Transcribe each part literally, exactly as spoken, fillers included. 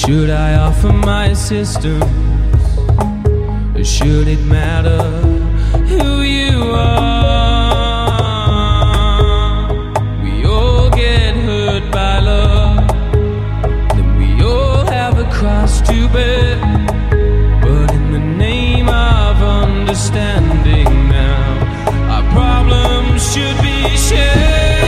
Should I offer my assistance, or should it matter who you are? We all get hurt by love, then we all have a cross to bear. But in the name of understanding now, our problems should be shared.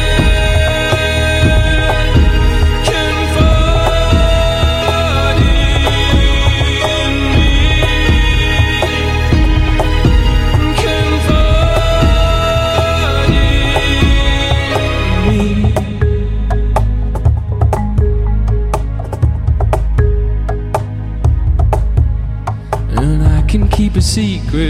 Keep a secret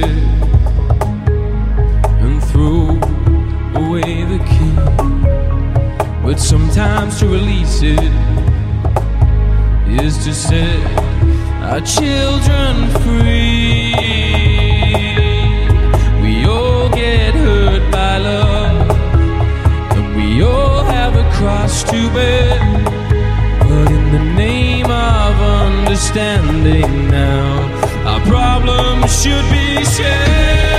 and throw away the key, but sometimes to release it is to set our children free. We all get hurt by love, and we all have a cross to bear. But in the name of understanding now, our problems should be shared.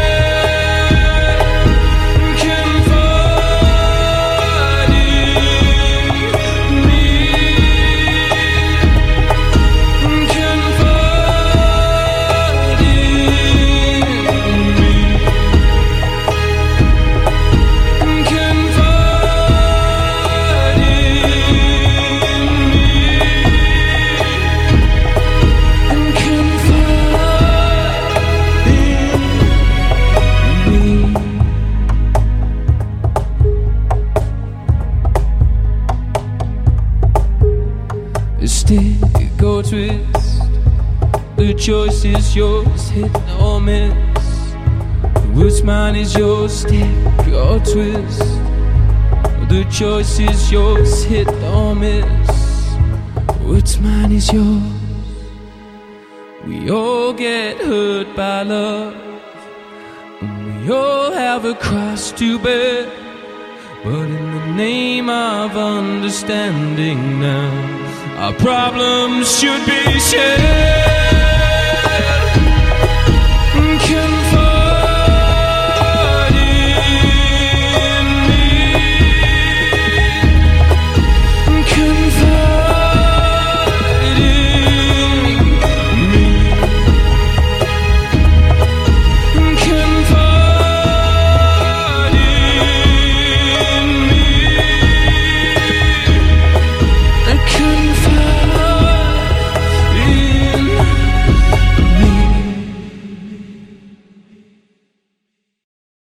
Stick or twist, the choice is yours, hit or miss. What's mine is yours, stick or twist. The choice is yours, hit or miss. What's mine is yours. We all get hurt by love, and we all have a cross to bear. But in the name of understanding now, our problems should be shared.